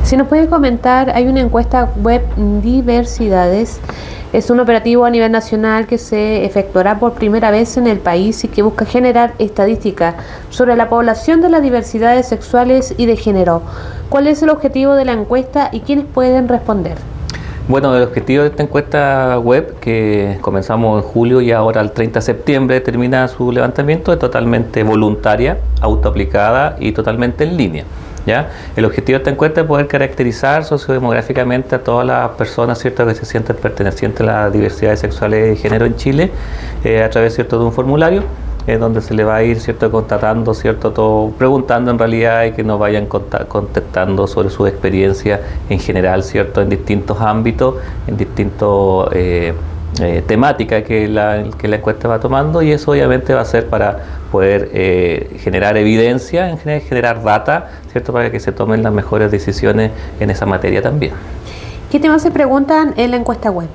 Si nos puede comentar, hay una encuesta web Diversidades, es un operativo a nivel nacional que se efectuará por primera vez en el país y que busca generar estadísticas sobre la población de las diversidades sexuales y de género. ¿Cuál es el objetivo de la encuesta y quiénes pueden responder? Bueno, el objetivo de esta encuesta web, que comenzamos en julio y ahora el 30 de septiembre termina su levantamiento, es totalmente voluntaria, autoaplicada y totalmente en línea. ¿Ya? El objetivo de esta encuesta es poder caracterizar sociodemográficamente a todas las personas, ¿cierto?, que se sienten pertenecientes a las diversidades sexuales y de género en Chile, a través, ¿cierto?, de un formulario donde se le va a ir, ¿cierto?, constatando, ¿cierto?, todo, preguntando en realidad, y que nos vayan contestando sobre su experiencia en general, ¿cierto?, en distintos ámbitos, en distintos temática que la encuesta va tomando, y eso obviamente va a ser para poder generar evidencia, en general, generar data, ¿cierto?, para que se tomen las mejores decisiones en esa materia también. ¿Qué temas se preguntan en la encuesta web?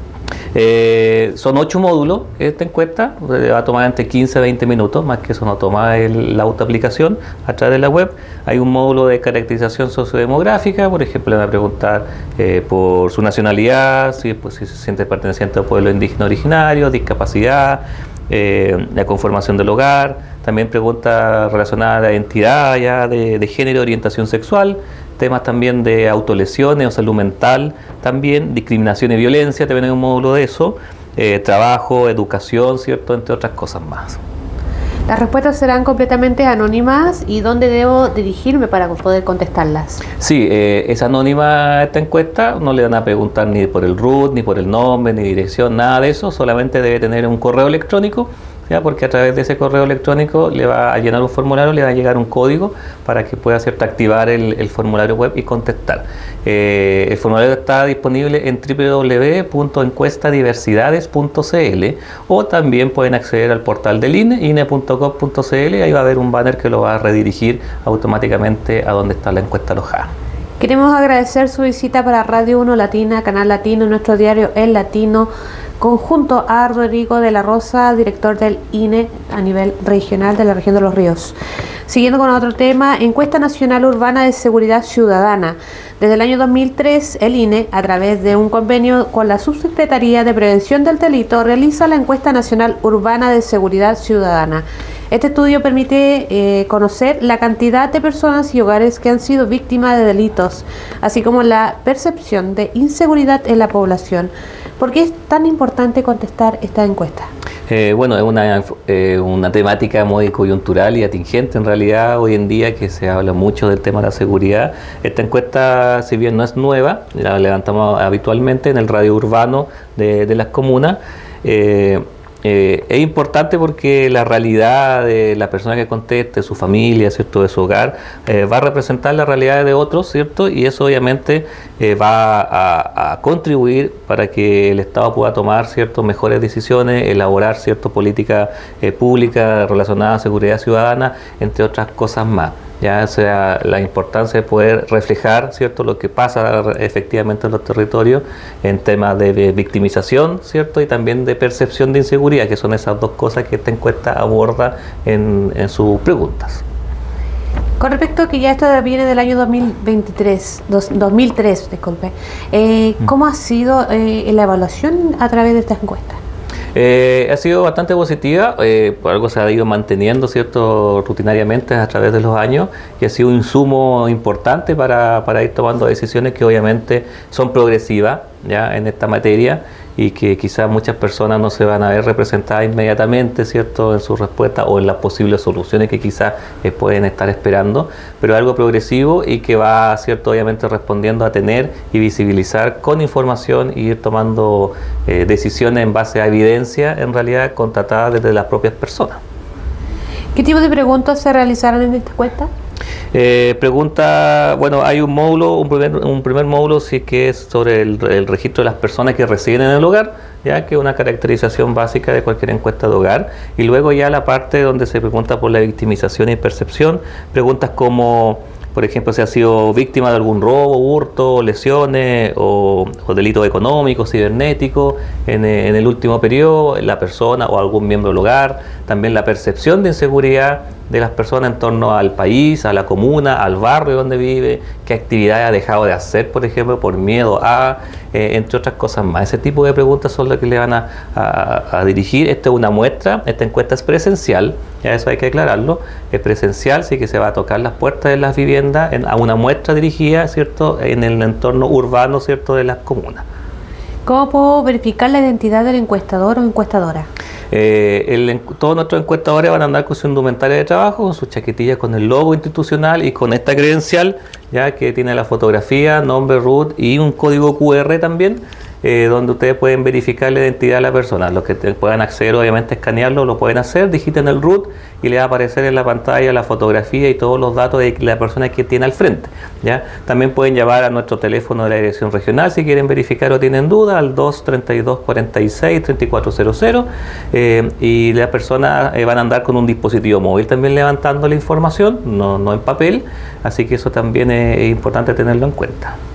Son 8 módulos esta encuesta, va a tomar entre 15 a 20 minutos, más que eso no toma la autoaplicación a través de la web. Hay un módulo de caracterización sociodemográfica, por ejemplo, le van a preguntar por su nacionalidad, si se siente perteneciente al pueblo indígena originario, discapacidad, la conformación del hogar, también preguntas relacionadas a la identidad ya de género, orientación sexual, temas también de autolesiones o salud mental, también discriminación y violencia, también hay un módulo de eso, trabajo, educación, ¿cierto?, entre otras cosas más. Las respuestas serán completamente anónimas, ¿y dónde debo dirigirme para poder contestarlas? Sí, es anónima esta encuesta, no le van a preguntar ni por el RUT, ni por el nombre, ni dirección, nada de eso, solamente debe tener un correo electrónico, ¿ya? Porque a través de ese correo electrónico le va a llenar un formulario, le va a llegar un código para que pueda, ¿cierto?, activar el formulario web y contestar. El formulario está disponible en www.encuestadiversidades.cl, o también pueden acceder al portal del INE, ine.gov.cl, y ahí va a haber un banner que lo va a redirigir automáticamente a donde está la encuesta alojada. Queremos agradecer su visita para Radio 1 Latina, Canal Latino, nuestro diario El Latino, conjunto a Rodrigo de la Rosa, director del INE a nivel regional de la región de Los Ríos. Siguiendo con otro tema, Encuesta Nacional Urbana de Seguridad Ciudadana. Desde el año 2003, el INE, a través de un convenio con la Subsecretaría de Prevención del Delito, realiza la Encuesta Nacional Urbana de Seguridad Ciudadana. Este estudio permite conocer la cantidad de personas y hogares que han sido víctimas de delitos, así como la percepción de inseguridad en la población. ¿Por qué es tan importante contestar esta encuesta? Bueno, es una temática muy coyuntural y atingente en realidad hoy en día, que se habla mucho del tema de la seguridad. Esta encuesta, si bien no es nueva, la levantamos habitualmente en el radio urbano de las comunas. Es importante porque la realidad de la persona que conteste, su familia, ¿cierto?, de su hogar, va a representar la realidad de otros, ¿cierto?, y eso obviamente va a contribuir para que el Estado pueda tomar, ¿cierto?, mejores decisiones, elaborar, ¿cierto?, políticas públicas relacionadas a seguridad ciudadana, entre otras cosas más. Ya sea la importancia de poder reflejar, ¿cierto?, lo que pasa efectivamente en los territorios en temas de victimización, ¿cierto?, y también de percepción de inseguridad, que son esas dos cosas que esta encuesta aborda en sus preguntas. Con respecto a que ya esto viene del año 2003, disculpe, ¿cómo ha sido la evaluación a través de esta encuesta? Ha sido bastante positiva, por algo se ha ido manteniendo, ¿cierto?, rutinariamente a través de los años, y ha sido un insumo importante para ir tomando decisiones que obviamente son progresivas ya en esta materia, y que quizás muchas personas no se van a ver representadas inmediatamente, ¿cierto?, en su respuesta o en las posibles soluciones que quizás pueden estar esperando, pero algo progresivo y que va, ¿cierto?, obviamente respondiendo a tener y visibilizar con información y ir tomando decisiones en base a evidencia, en realidad constatada desde las propias personas. ¿Qué tipo de preguntas se realizaron en esta encuesta? Pregunta, bueno, hay un módulo, un primer módulo sí que es sobre el registro de las personas que residen en el hogar, ya que es una caracterización básica de cualquier encuesta de hogar, y luego ya la parte donde se pregunta por la victimización y percepción, preguntas como, por ejemplo, si ha sido víctima de algún robo, hurto, lesiones o delitos económicos, cibernéticos en el último periodo, la persona o algún miembro del hogar, también la percepción de inseguridad de las personas en torno al país, a la comuna, al barrio donde vive, qué actividades ha dejado de hacer, por ejemplo, por miedo a, entre otras cosas más. Ese tipo de preguntas son las que le van a dirigir. Esta es una muestra, esta encuesta es presencial, ya eso hay que aclararlo, es presencial, sí que se va a tocar las puertas de las viviendas a una muestra dirigida, ¿cierto?, en el entorno urbano, ¿cierto?, de las comunas. ¿Cómo puedo verificar la identidad del encuestador o encuestadora? Todos nuestros encuestadores van a andar con su indumentaria de trabajo, con su chaquetilla con el logo institucional y con esta credencial, ya que tiene la fotografía, nombre, root y un código QR también, donde ustedes pueden verificar la identidad de la persona. Los que puedan acceder, obviamente, a escanearlo, lo pueden hacer, digiten el root y le va a aparecer en la pantalla la fotografía y todos los datos de la persona que tiene al frente, ¿ya? También pueden llamar a nuestro teléfono de la dirección regional si quieren verificar o tienen duda, al 232-46-3400, y las personas van a andar con un dispositivo móvil también levantando la información, no en papel, así que eso también es importante tenerlo en cuenta.